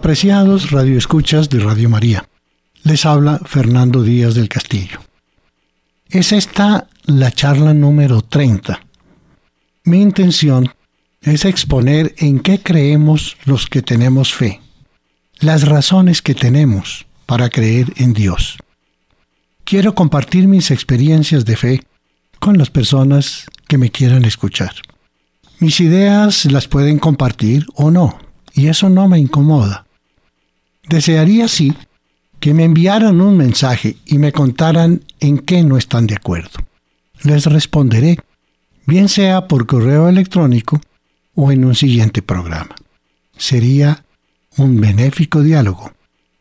Apreciados radioescuchas de Radio María, les habla Fernando Díaz del Castillo. Es esta la charla número 30. Mi intención es exponer en qué creemos los que tenemos fe, las razones que tenemos para creer en Dios. Quiero compartir mis experiencias de fe con las personas que me quieran escuchar. Mis ideas las pueden compartir o no, y eso no me incomoda. Desearía, sí, que me enviaran un mensaje y me contaran en qué no están de acuerdo. Les responderé, bien sea por correo electrónico o en un siguiente programa. Sería un benéfico diálogo.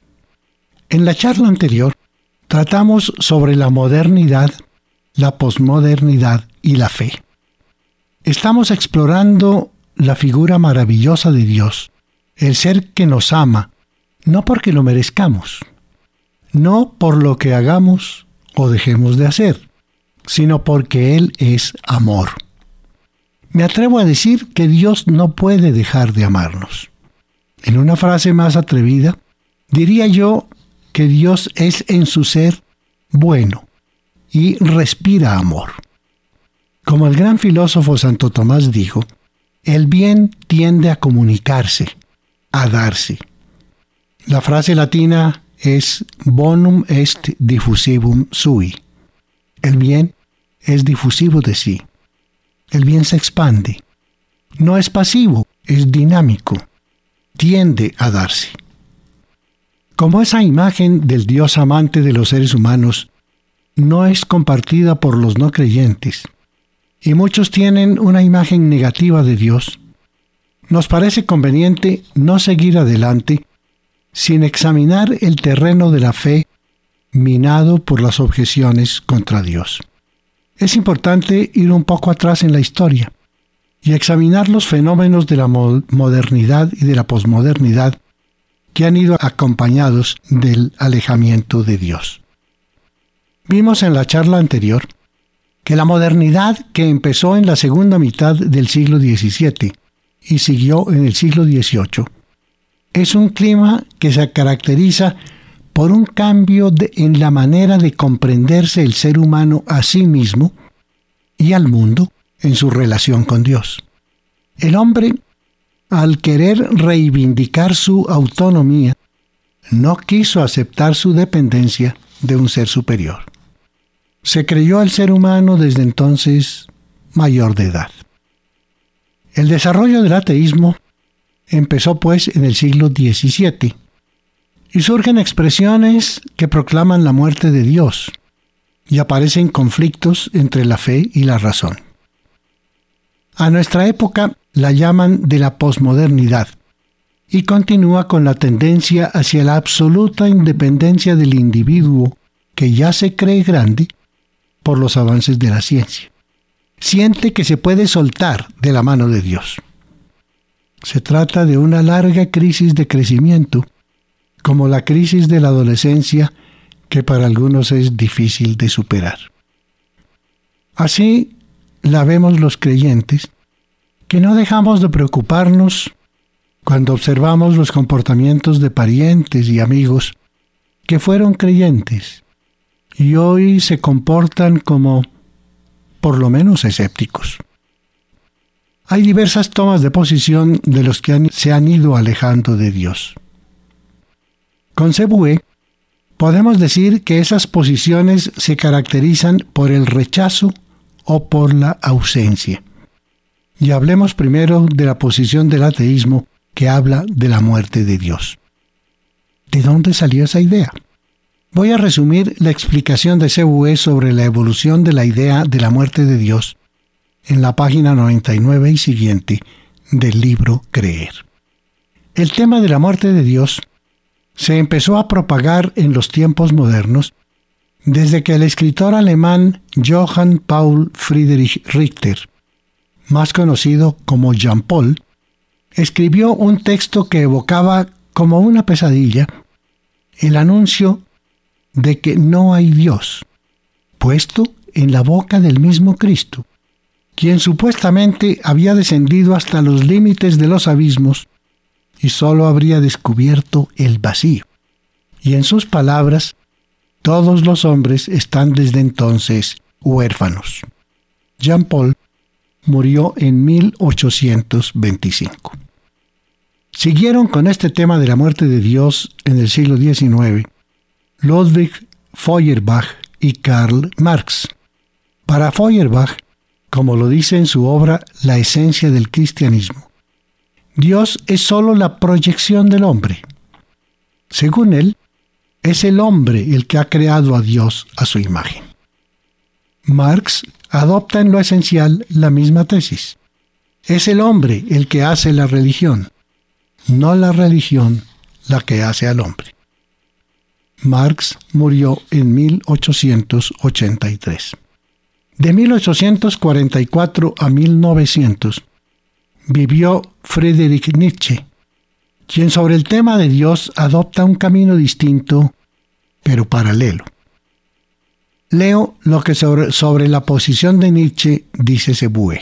En la charla anterior, tratamos sobre la modernidad, la posmodernidad y la fe. Estamos explorando la figura maravillosa de Dios, el ser que nos ama, no porque lo merezcamos, no por lo que hagamos o dejemos de hacer, sino porque Él es amor. Me atrevo a decir que Dios no puede dejar de amarnos. En una frase más atrevida, diría yo que Dios es en su ser bueno y respira amor. Como el gran filósofo Santo Tomás dijo, el bien tiende a comunicarse, a darse. La frase latina es bonum est diffusivum sui. El bien es difusivo de sí. El bien se expande. No es pasivo, es dinámico. Tiende a darse. Como esa imagen del Dios amante de los seres humanos no es compartida por los no creyentes, y muchos tienen una imagen negativa de Dios, nos parece conveniente no seguir adelante sin examinar el terreno de la fe minado por las objeciones contra Dios. Es importante ir un poco atrás en la historia y examinar los fenómenos de la modernidad y de la posmodernidad que han ido acompañados del alejamiento de Dios. Vimos en la charla anterior que la modernidad que empezó en la segunda mitad del siglo XVII y siguió en el siglo XVIII, es un clima que se caracteriza por un cambio en la manera de comprenderse el ser humano a sí mismo y al mundo en su relación con Dios. El hombre, al querer reivindicar su autonomía, no quiso aceptar su dependencia de un ser superior. Se creyó al ser humano desde entonces mayor de edad. El desarrollo del ateísmo empezó pues en el siglo XVII y surgen expresiones que proclaman la muerte de Dios y aparecen conflictos entre la fe y la razón. A nuestra época la llaman de la posmodernidad y continúa con la tendencia hacia la absoluta independencia del individuo que ya se cree grande por los avances de la ciencia. Siente que se puede soltar de la mano de Dios. Se trata de una larga crisis de crecimiento, como la crisis de la adolescencia, que para algunos es difícil de superar. Así la vemos los creyentes, que no dejamos de preocuparnos cuando observamos los comportamientos de parientes y amigos que fueron creyentes y hoy se comportan como, por lo menos, escépticos. Hay diversas tomas de posición de los que se han ido alejando de Dios. Con Sebué, podemos decir que esas posiciones se caracterizan por el rechazo o por la ausencia. Y hablemos primero de la posición del ateísmo que habla de la muerte de Dios. ¿De dónde salió esa idea? Voy a resumir la explicación de Sebué sobre la evolución de la idea de la muerte de Dios en la página 99 y siguiente del libro Creer. El tema de la muerte de Dios se empezó a propagar en los tiempos modernos desde que el escritor alemán Johann Paul Friedrich Richter, más conocido como Jean Paul, escribió un texto que evocaba como una pesadilla el anuncio de que no hay Dios, puesto en la boca del mismo Cristo, quien supuestamente había descendido hasta los límites de los abismos y solo habría descubierto el vacío. Y en sus palabras, todos los hombres están desde entonces huérfanos. Jean Paul murió en 1825. Siguieron con este tema de la muerte de Dios en el siglo XIX Ludwig Feuerbach y Karl Marx. Para Feuerbach, como lo dice en su obra La esencia del cristianismo, Dios es sólo la proyección del hombre. Según él, es el hombre el que ha creado a Dios a su imagen. Marx adopta en lo esencial la misma tesis. Es el hombre el que hace la religión, no la religión la que hace al hombre. Marx murió en 1883. De 1844 a 1900 vivió Friedrich Nietzsche, quien sobre el tema de Dios adopta un camino distinto, pero paralelo. Leo lo que sobre la posición de Nietzsche dice Sebue.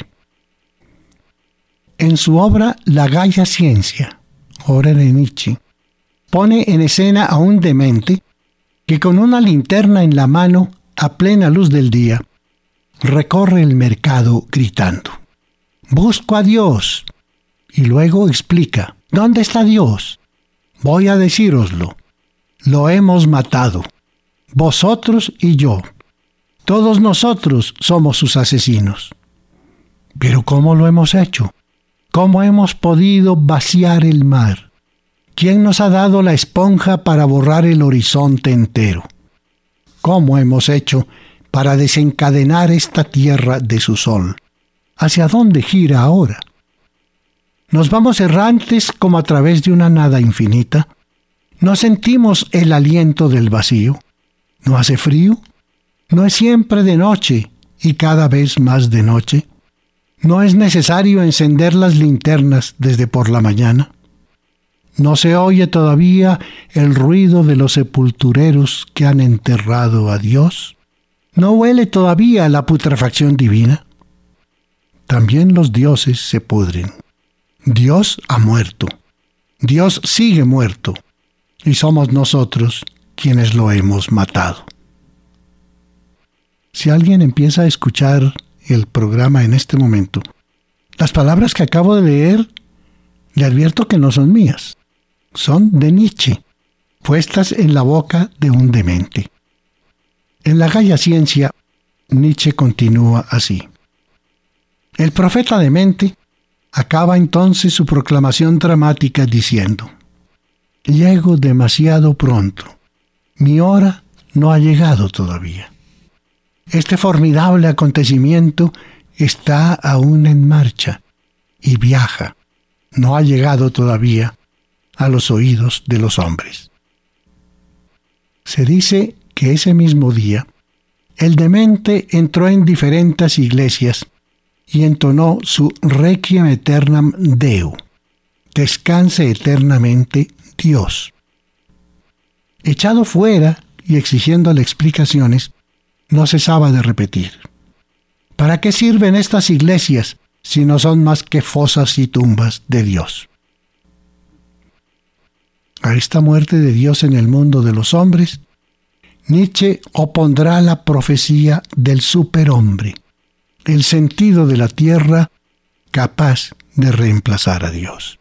En su obra La Gaia Ciencia, obra de Nietzsche, pone en escena a un demente que con una linterna en la mano, a plena luz del día, recorre el mercado gritando: «¡Busco a Dios!». Y luego explica: «¿Dónde está Dios? Voy a decíroslo. Lo hemos matado. Vosotros y yo. Todos nosotros somos sus asesinos». «¿Pero cómo lo hemos hecho? ¿Cómo hemos podido vaciar el mar? ¿Quién nos ha dado la esponja para borrar el horizonte entero? ¿Cómo hemos hecho para desencadenar esta tierra de su sol? ¿Hacia dónde gira ahora? Nos vamos errantes como a través de una nada infinita. ¿No sentimos el aliento del vacío? ¿No hace frío? ¿No es siempre de noche y cada vez más de noche? ¿No es necesario encender las linternas desde por la mañana? ¿No se oye todavía el ruido de los sepultureros que han enterrado a Dios? ¿No huele todavía la putrefacción divina? También los dioses se pudren. Dios ha muerto. Dios sigue muerto. Y somos nosotros quienes lo hemos matado. Si alguien empieza a escuchar el programa en este momento, las palabras que acabo de leer, le advierto que no son mías. Son de Nietzsche, puestas en la boca de un demente. En La Gaia Ciencia, Nietzsche continúa así. El profeta demente acaba entonces su proclamación dramática diciendo: «Llego demasiado pronto. Mi hora no ha llegado todavía. Este formidable acontecimiento está aún en marcha y viaja. No ha llegado todavía a los oídos de los hombres». Se dice que ese mismo día, el demente entró en diferentes iglesias y entonó su Requiem Aeternam Deo, descanse eternamente Dios. Echado fuera y exigiéndole explicaciones, no cesaba de repetir: ¿para qué sirven estas iglesias si no son más que fosas y tumbas de Dios? A esta muerte de Dios en el mundo de los hombres, Nietzsche opondrá la profecía del superhombre, el sentido de la tierra capaz de reemplazar a Dios.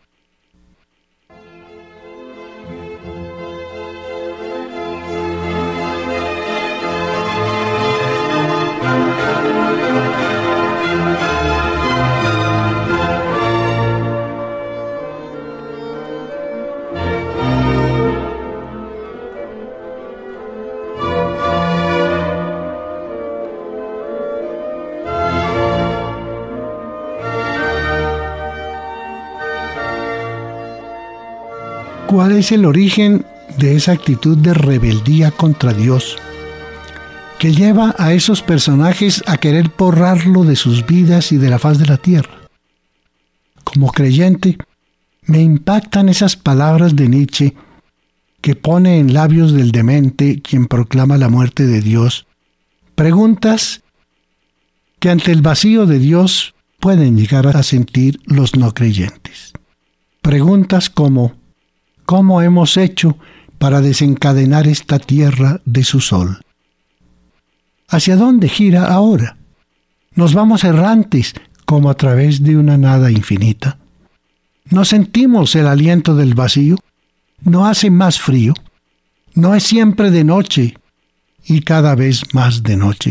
¿Cuál es el origen de esa actitud de rebeldía contra Dios que lleva a esos personajes a querer borrarlo de sus vidas y de la faz de la tierra? Como creyente, me impactan esas palabras de Nietzsche que pone en labios del demente quien proclama la muerte de Dios, preguntas que ante el vacío de Dios pueden llegar a sentir los no creyentes. Preguntas como ¿cómo hemos hecho para desencadenar esta tierra de su sol? ¿Hacia dónde gira ahora? ¿Nos vamos errantes como a través de una nada infinita? ¿No sentimos el aliento del vacío? ¿No hace más frío? ¿No es siempre de noche y cada vez más de noche?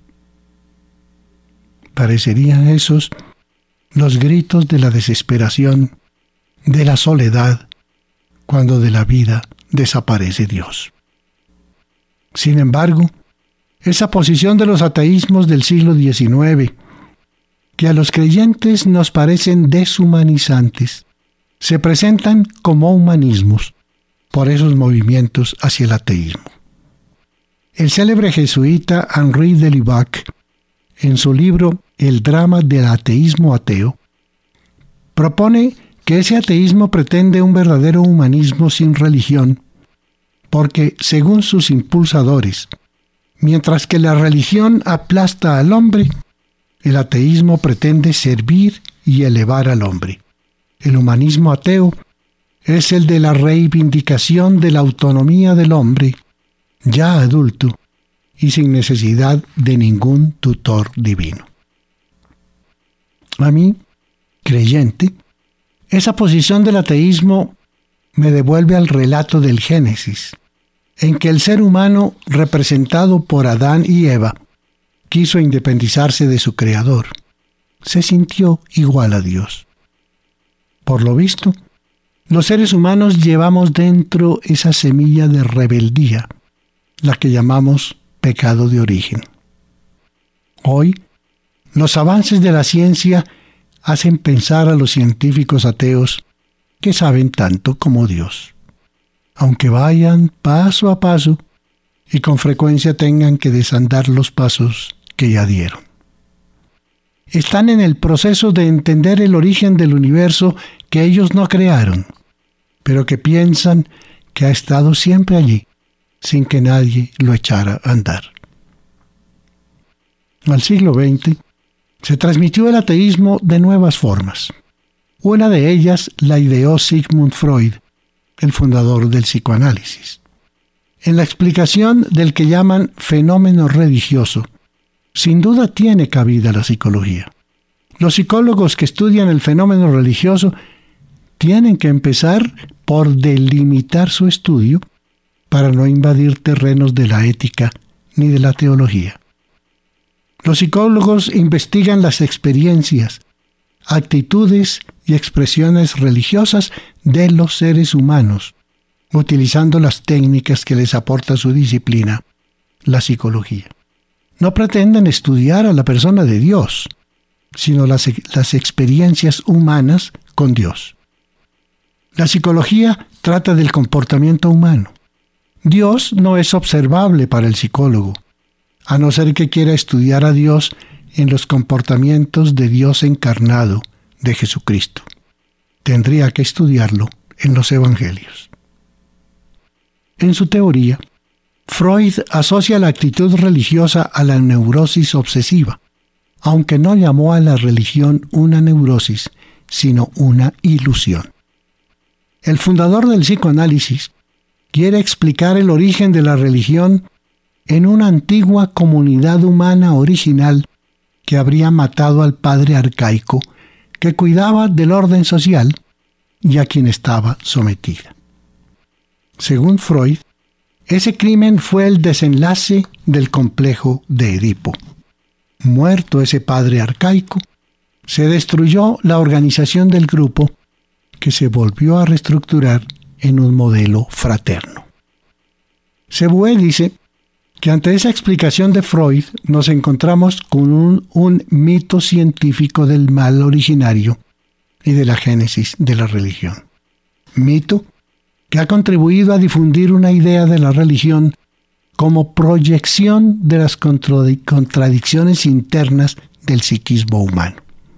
Parecerían esos los gritos de la desesperación, de la soledad, cuando de la vida desaparece Dios. Sin embargo, esa posición de los ateísmos del siglo XIX, que a los creyentes nos parecen deshumanizantes, se presentan como humanismos por esos movimientos hacia el ateísmo. El célebre jesuita Henri de Lubac, en su libro El drama del ateísmo ateo, propone que ese ateísmo pretende un verdadero humanismo sin religión, porque, según sus impulsadores, mientras que la religión aplasta al hombre, el ateísmo pretende servir y elevar al hombre. El humanismo ateo es el de la reivindicación de la autonomía del hombre, ya adulto y sin necesidad de ningún tutor divino. A mí, creyente, esa posición del ateísmo me devuelve al relato del Génesis, en que el ser humano, representado por Adán y Eva, quiso independizarse de su Creador. Se sintió igual a Dios. Por lo visto, los seres humanos llevamos dentro esa semilla de rebeldía, la que llamamos pecado de origen. Hoy, los avances de la ciencia hacen pensar a los científicos ateos que saben tanto como Dios, aunque vayan paso a paso y con frecuencia tengan que desandar los pasos que ya dieron. Están en el proceso de entender el origen del universo que ellos no crearon, pero que piensan que ha estado siempre allí, sin que nadie lo echara a andar. Al siglo XX se transmitió el ateísmo de nuevas formas. Una de ellas la ideó Sigmund Freud, el fundador del psicoanálisis. En la explicación del que llaman fenómeno religioso, sin duda tiene cabida la psicología. Los psicólogos que estudian el fenómeno religioso tienen que empezar por delimitar su estudio para no invadir terrenos de la ética ni de la teología. Los psicólogos investigan las experiencias, actitudes y expresiones religiosas de los seres humanos, utilizando las técnicas que les aporta su disciplina, la psicología. No pretenden estudiar a la persona de Dios, sino las experiencias humanas con Dios. La psicología trata del comportamiento humano. Dios no es observable para el psicólogo, a no ser que quiera estudiar a Dios en los comportamientos de Dios encarnado, de Jesucristo. Tendría que estudiarlo en los Evangelios. En su teoría, Freud asocia la actitud religiosa a la neurosis obsesiva, aunque no llamó a la religión una neurosis, sino una ilusión. El fundador del psicoanálisis quiere explicar el origen de la religión en una antigua comunidad humana original que habría matado al padre arcaico que cuidaba del orden social y a quien estaba sometida. Según Freud, ese crimen fue el desenlace del complejo de Edipo. Muerto ese padre arcaico, se destruyó la organización del grupo que se volvió a reestructurar en un modelo fraterno. Seboué dice que ante esa explicación de Freud nos encontramos con un mito científico del mal originario y de la génesis de la religión. Mito que ha contribuido a difundir una idea de la religión como proyección de las contradicciones internas del psiquismo humano.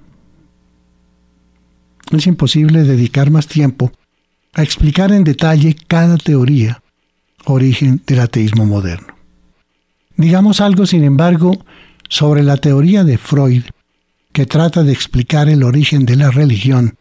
Es imposible dedicar más tiempo a explicar en detalle cada teoría, origen del ateísmo moderno. Digamos algo, sin embargo, sobre la teoría de Freud, que trata de explicar el origen de la religión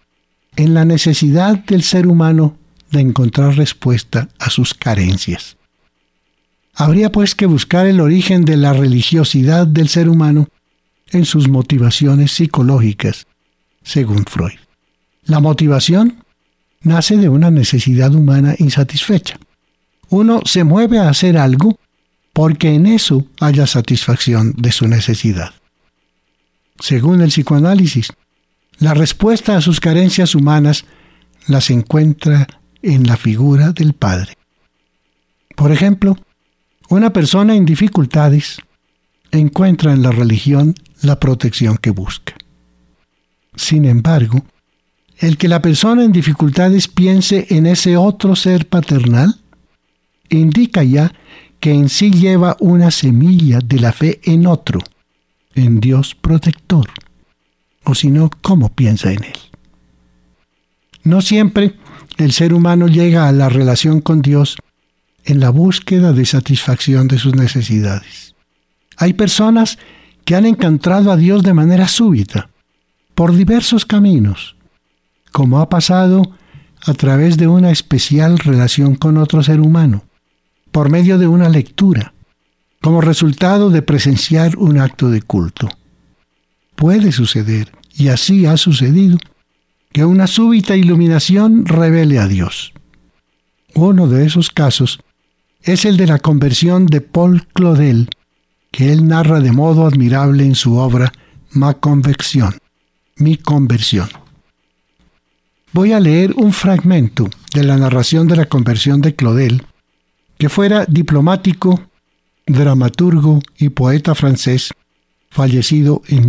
en la necesidad del ser humano de encontrar respuesta a sus carencias. Habría pues que buscar el origen de la religiosidad del ser humano en sus motivaciones psicológicas, según Freud. La motivación nace de una necesidad humana insatisfecha. Uno se mueve a hacer algo porque en eso haya satisfacción de su necesidad. Según el psicoanálisis, la respuesta a sus carencias humanas las encuentra en la figura del Padre. Por ejemplo, una persona en dificultades encuentra en la religión la protección que busca. Sin embargo, el que la persona en dificultades piense en ese otro ser paternal indica ya que en sí lleva una semilla de la fe en otro, en Dios protector, o si no, ¿cómo piensa en él? No siempre el ser humano llega a la relación con Dios en la búsqueda de satisfacción de sus necesidades. Hay personas que han encontrado a Dios de manera súbita, por diversos caminos, como ha pasado a través de una especial relación con otro ser humano, por medio de una lectura, como resultado de presenciar un acto de culto. Puede suceder, y así ha sucedido, que una súbita iluminación revele a Dios. Uno de esos casos es el de la conversión de Paul Claudel, que él narra de modo admirable en su obra Ma Conversión, Mi Conversión. Voy a leer un fragmento de la narración de la conversión de Claudel, que fuera diplomático, dramaturgo y poeta francés, fallecido en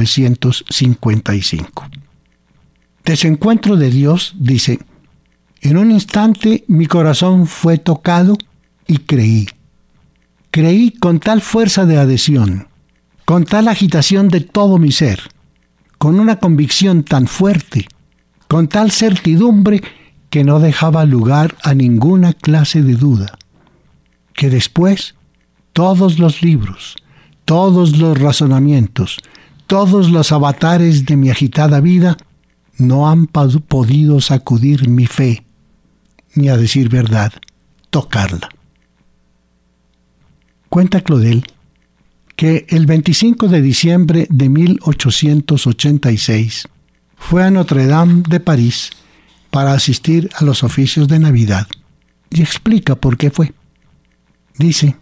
1955. De su encuentro de Dios, dice: en un instante mi corazón fue tocado y creí. Creí con tal fuerza de adhesión, con tal agitación de todo mi ser, con una convicción tan fuerte, con tal certidumbre que no dejaba lugar a ninguna clase de duda, que después todos los libros, todos los razonamientos, todos los avatares de mi agitada vida no han podido sacudir mi fe, ni a decir verdad, tocarla. Cuenta Claudel que el 25 de diciembre de 1886 fue a Notre Dame de París para asistir a los oficios de Navidad, y explica por qué fue. Dice: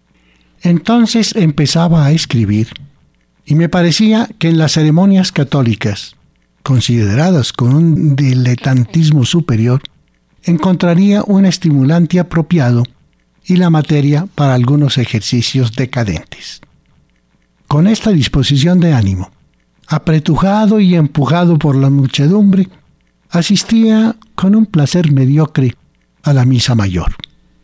entonces empezaba a escribir, y me parecía que en las ceremonias católicas, consideradas con un diletantismo superior, encontraría un estimulante apropiado y la materia para algunos ejercicios decadentes. Con esta disposición de ánimo, apretujado y empujado por la muchedumbre, asistía con un placer mediocre a la misa mayor.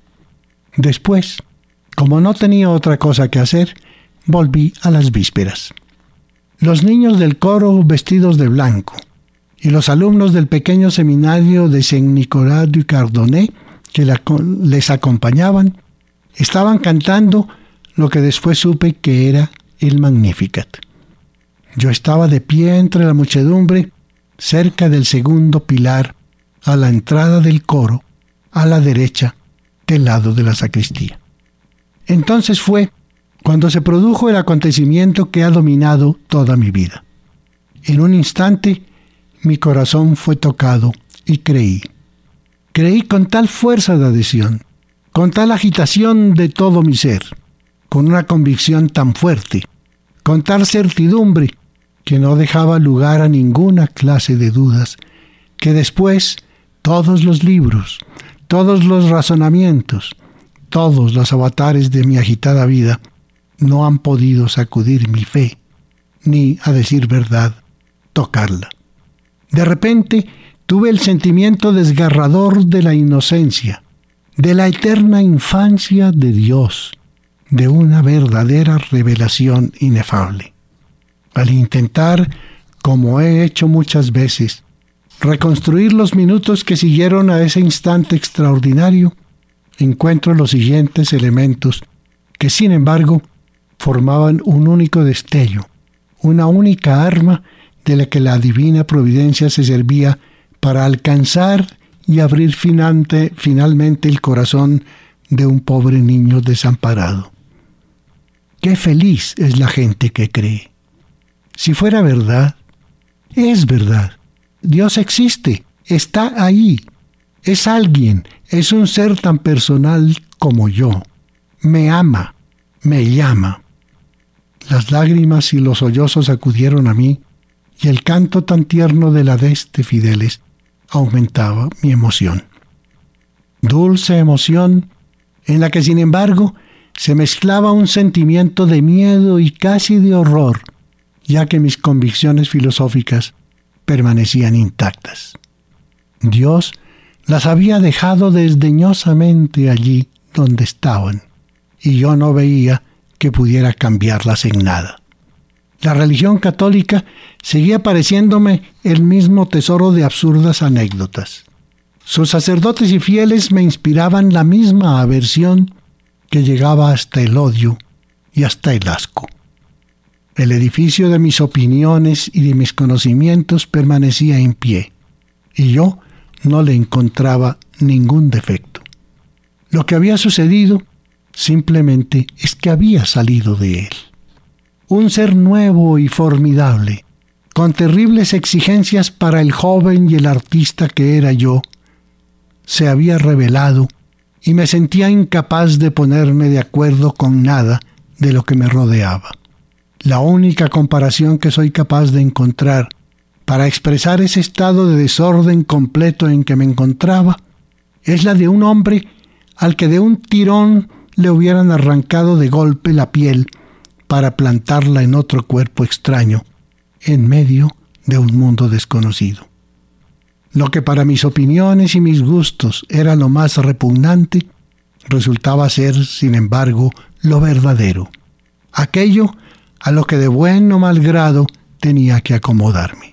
Después, como no tenía otra cosa que hacer, volví a las vísperas. Los niños del coro vestidos de blanco y los alumnos del pequeño seminario de Saint-Nicolas du Cardonnet que les acompañaban estaban cantando lo que después supe que era el Magnificat. Yo estaba de pie entre la muchedumbre, cerca del segundo pilar, a la entrada del coro, a la derecha, del lado de la sacristía. Entonces fue cuando se produjo el acontecimiento que ha dominado toda mi vida. En un instante, mi corazón fue tocado y creí. Creí con tal fuerza de adhesión, con tal agitación de todo mi ser, con una convicción tan fuerte, con tal certidumbre, que no dejaba lugar a ninguna clase de dudas, que después todos los libros, todos los razonamientos, todos los avatares de mi agitada vida no han podido sacudir mi fe, ni, a decir verdad, tocarla. De repente tuve el sentimiento desgarrador de la inocencia, de la eterna infancia de Dios, de una verdadera revelación inefable. Al intentar, como he hecho muchas veces, reconstruir los minutos que siguieron a ese instante extraordinario, encuentro los siguientes elementos que, sin embargo, formaban un único destello, una única arma de la que la divina providencia se servía para alcanzar y abrir finalmente el corazón de un pobre niño desamparado. Qué feliz es la gente que cree. Si fuera verdad, es verdad. Dios existe, está ahí. Es alguien, es un ser tan personal como yo. Me ama, me llama. Las lágrimas y los sollozos acudieron a mí, y el canto tan tierno de la Adeste Fideles aumentaba mi emoción. Dulce emoción, en la que sin embargo se mezclaba un sentimiento de miedo y casi de horror, ya que mis convicciones filosóficas permanecían intactas. Dios las había dejado desdeñosamente allí donde estaban, y yo no veía que pudiera cambiarlas en nada. La religión católica seguía pareciéndome el mismo tesoro de absurdas anécdotas. Sus sacerdotes y fieles me inspiraban la misma aversión que llegaba hasta el odio y hasta el asco. El edificio de mis opiniones y de mis conocimientos permanecía en pie, y yo no le encontraba ningún defecto. Lo que había sucedido simplemente es que había salido de él. Un ser nuevo y formidable, con terribles exigencias para el joven y el artista que era yo, se había revelado y me sentía incapaz de ponerme de acuerdo con nada de lo que me rodeaba. La única comparación que soy capaz de encontrar para expresar ese estado de desorden completo en que me encontraba es la de un hombre al que de un tirón le hubieran arrancado de golpe la piel para plantarla en otro cuerpo extraño, en medio de un mundo desconocido. Lo que para mis opiniones y mis gustos era lo más repugnante, resultaba ser, sin embargo, lo verdadero, aquello a lo que de buen o mal grado tenía que acomodarme.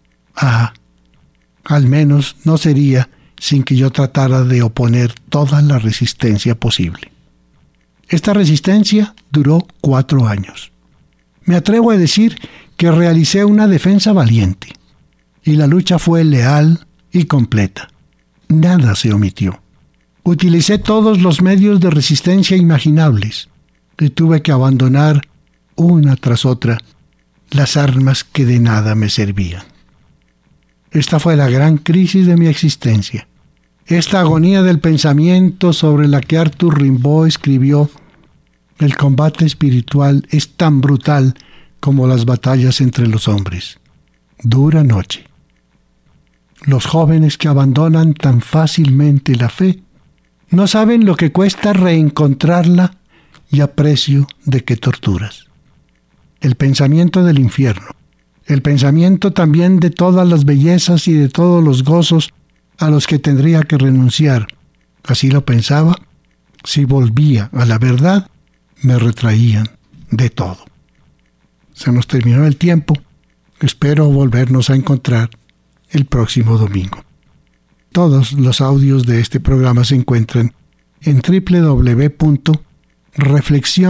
Al menos no sería sin que yo tratara de oponer toda la resistencia posible. Esta resistencia duró 4 años. Me atrevo a decir que realicé una defensa valiente, y la lucha fue leal y completa. Nada se omitió. Utilicé todos los medios de resistencia imaginables, y tuve que abandonar, una tras otra, las armas que de nada me servían. Esta fue la gran crisis de mi existencia. Esta agonía del pensamiento sobre la que Arthur Rimbaud escribió: el combate espiritual es tan brutal como las batallas entre los hombres. Dura noche. Los jóvenes que abandonan tan fácilmente la fe no saben lo que cuesta reencontrarla y a precio de qué torturas. El pensamiento del infierno, el pensamiento también de todas las bellezas y de todos los gozos a los que tendría que renunciar, así lo pensaba, si volvía a la verdad, me retraían de todo. Se nos terminó el tiempo. Espero volvernos a encontrar el próximo domingo. Todos los audios de este programa se encuentran en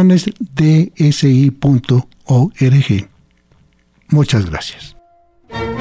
www.reflexionesdsi.org. Muchas gracias.